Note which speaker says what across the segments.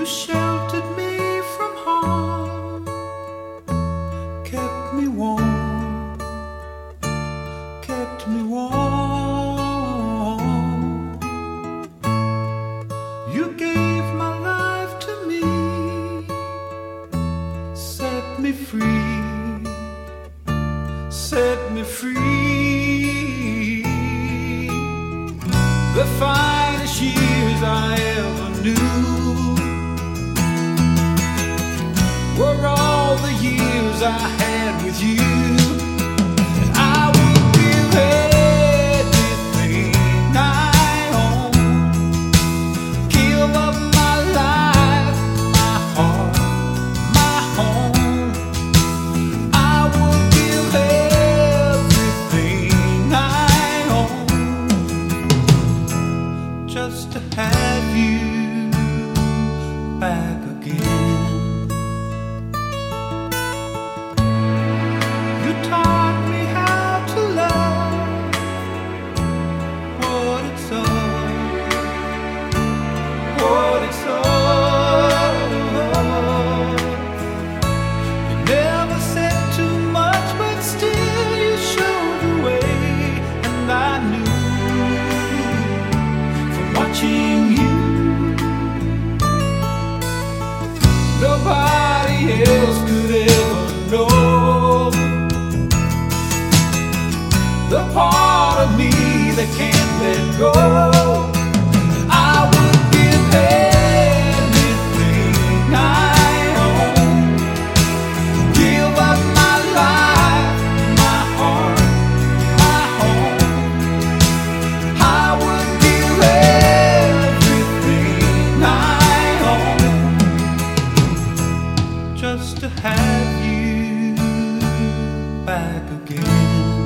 Speaker 1: sheltered me from harm, kept me warm, kept me warm. You gave my life to me, set me free, set me free. The finest years I ever knew were all the years I had with you. And I would give everything I own, give up my life, my heart, my home. I would give everything I own just to have you back again. Taught me how to love what it's all, what it's all. You never said too much, but still you showed the way. And I knew from watching you, nobody else could ever know the part of me that can't let go. I would give everything I own, give up my life, my heart, my home. I would give everything I own just to have you back again.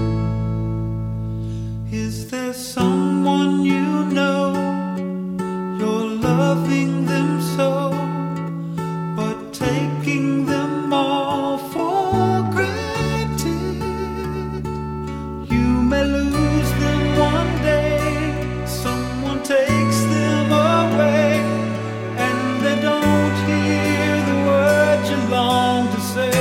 Speaker 1: Is there someone you know, you're loving them so, but taking them all for granted? You may lose them one day, someone takes them away, and they don't hear the words you long to say.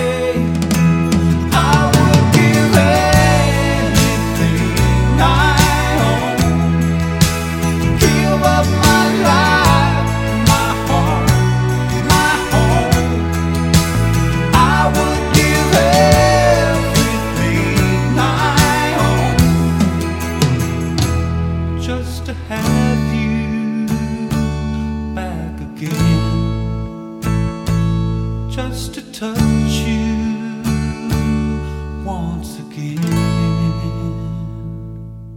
Speaker 1: Just to have you back again, just to touch